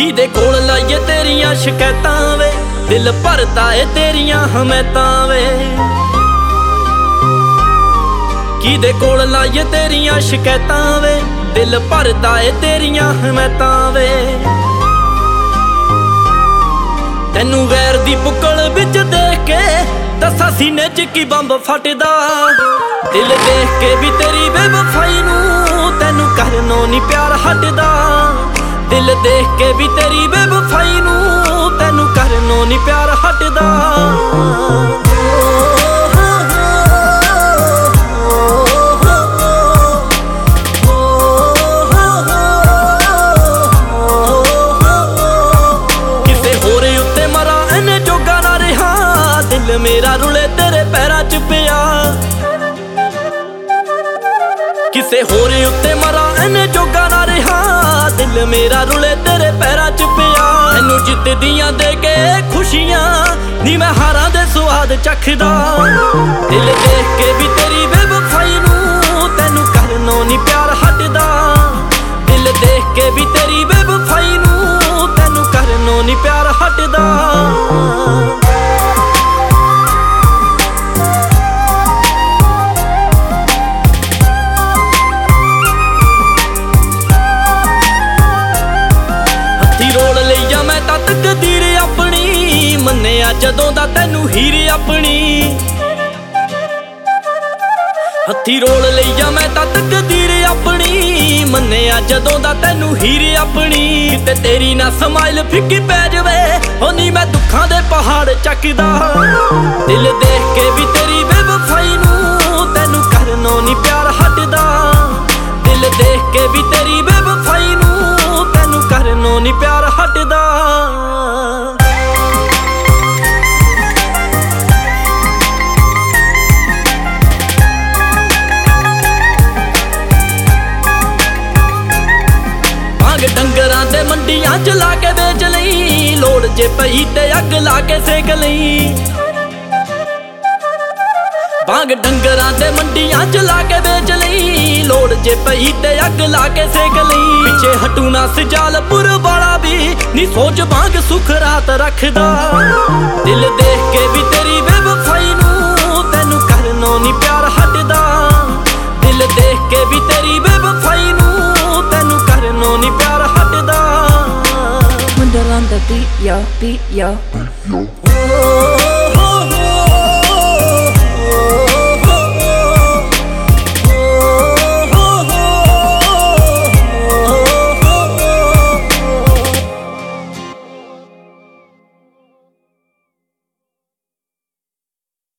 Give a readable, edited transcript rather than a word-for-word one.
ਕਿਹਦੇ ਕੋਲ ਲਾਈਏ ਤੇਰੀਆਂ ਸ਼ਿਕਾਇਤਾਂ ਵੇ, ਦਿਲ ਭਰਦਾ ਏ ਤੇਰੀਆਂ ਹਮੈਤਾਂ ਵੇ। ਕਿਹਦੇ ਕੋਲ ਲਾਈਏ ਤੇਰੀਆਂ ਸ਼ਿਕਾਇਤਾਂ ਵੇ, ਦਿਲ ਭਰਦਾ ਏ ਤੇਰੀਆਂ ਹਮੈਤਾਂ ਵੇ। ਤੈਨੂੰ ਵੈਰ ਦੀ ਬੁੱਕਲ ਵਿੱਚ ਦੇਖ ਕੇ ਦੱਸਾਂ ਸੀਨੇ 'ਚ ਕੀ ਬੰਬ ਫਟਦਾ। ਦਿਲ ਦੇਖ ਕੇ ਵੀ ਤੇਰੀ ਬੇਵਫਾਈ ਨੂੰ ਤੈਨੂੰ ਕਰਨੋਂ ਨੀ ਪਿਆਰ ਹਟਦਾ। ਦਿਲ ਦੇਖ ਕੇ ਵੀ ਤੇਰੀ ਬੇਵਫਾਈ ਨੂੰ ਤੈਨੂੰ ਕਰਨੋਂ ਨੀ ਪਿਆਰ ਹਟਦਾ। ਕਿਸੇ ਹੋਰ ਉੱਤੇ ਮਰਾਂ ਇਹਨੇ ਜੋਗਾ ਨਾ ਰਿਹਾ, ਦਿਲ ਮੇਰਾ ਰੁਲੇ ਤੇਰੇ ਪੈਰਾਂ 'ਚ ਪਿਆ। ਕਿਸੇ ਹੋਰ ਉੱਤੇ ਮਰਾਂ ਇਹਨੇ ਜੋਗਾ ਨਾ ਰਿਹਾ, ਦਿਲ ਮੇਰਾ ਰੁਲੇ ਤੇਰੇ ਪੈਰਾਂ 'ਚ ਪਿਆ। ਤੈਨੂੰ ਜਿੱਤਦੀਆਂ ਦੇ ਕੇ ਖੁਸ਼ੀਆਂ ਨੀ ਮੈਂ ਹਾਰਾਂ ਦੇ ਸਵਾਦ ਚੱਖਦਾ। ਦਿਲ ਦੇਖ ਕੇ ਵੀ ਤੇਰੀ ਬੇਵਫਾਈ ਨੂੰ ਤੈਨੂੰ ਕਰਨੋਂ ਨੀ ਪਿਆਰ ਹਟਦਾ। ਦਿਲ ਦੇਖ ਕੇ ਵੀ ਤੇਰੀ ਬੇਵਫਾਈ ਨੂੰ ਤੈਨੂੰ ਕਰਨੋਂ ਨੀ ਪਿਆਰ ਹਟਦਾ। ਰੋੜ ਲਈਆ ਮੈਂ ਤਾਂ ਤਕਦੀਰ ਆਪਣੀ, ਮੰਨਿਆ ਜਦੋਂ ਦਾ ਤੈਨੂੰ ਹੀਰ ਆਪਣੀ। ਹੱਥੀ ਰੋੜ ਲਈਆ ਮੈਂ ਤਾਂ ਤਕਦੀਰ ਆਪਣੀ, ਮੰਨਿਆ ਜਦੋਂ ਦਾ ਤੈਨੂੰ ਹੀਰ ਆਪਣੀ। ਕਿਤੇ ਤੇਰੀ ਨਾ ਸਮਾਈਲ ਫਿੱਕੀ ਪੈ ਜਾਵੇ, ਹੋ ਨੀ ਮੈਂ ਦੁੱਖਾਂ ਦੇ ਪਹਾੜ ਚੱਕਦਾ। ਦਿਲ ਦੇਖ ਕੇ ਵੀ ਤੇਰੀ ਬੇਵਫਾਈ ਨੂੰ ਤੈਨੂੰ ਕਰਨੋਂ ਨੀ ਪਿਆਰ ਹਟਦਾ। ਦਿਲ ਦੇਖ ਕੇ ਵੀ ਤੇਰੀ ਬੇਵਫਾਈ ਨੂੰ ਤੈਨੂੰ ਕਰਨੋਂ ਨੀ ਪਿਆਰ ਹਟਦਾ। ਭਾਂਗ ਡੰਗਰਾਂ ਦੇ ਮੰਡੀਆਂ 'ਚ ਲਾ ਕੇ ਵੇਚ ਲਈ, ਲੋੜ ਜੇ ਪਈ ਤੇ ਅੱਗ ਲਾ ਕੇ ਸੇਕ ਲਈ। ਭਾਂਗ ਡੰਗਰਾਂ ਦੇ ਮੰਡੀਆਂ 'ਚ ਲਾ ਕੇ ਵੇਚ ਲਈ, ਲੋੜ ਜੇ ਪਈ ਤੇ ਅੱਗ ਲਾ ਕੇ ਸੇਕ ਲਈ। ਪਿੱਛੇ ਹਟੂ ਨਾ ਸਜਾਲਪੁਰ ਵਾਲਾ ਵੀ ਨੀ ਸੋਚ ਭਾਂਗ ਸੁਖ ਰਾਤ ਰੱਖਦਾ। ਦਿਲ ਦੇਖ ਕੇ ਵੀ ਤੇਰੀ ਬੇਵਫਾਈ ਨੂੰ ਤੈਨੂੰ ਕਰਨੋਂ ਨੀ ਪਿਆਰ ਹਟਦਾ। ਦਿਲ ਦੇਖ ਕੇ ਵੀ ਤੇਰੀ ਬੇਵਫਾਈ ਨੂੰ ਤੈਨੂੰ ਕਰਨੋਂ ਨੀ ਪਿਆਰ ਹਟਦਾ। Wonder on the beat, yo, beat, yo.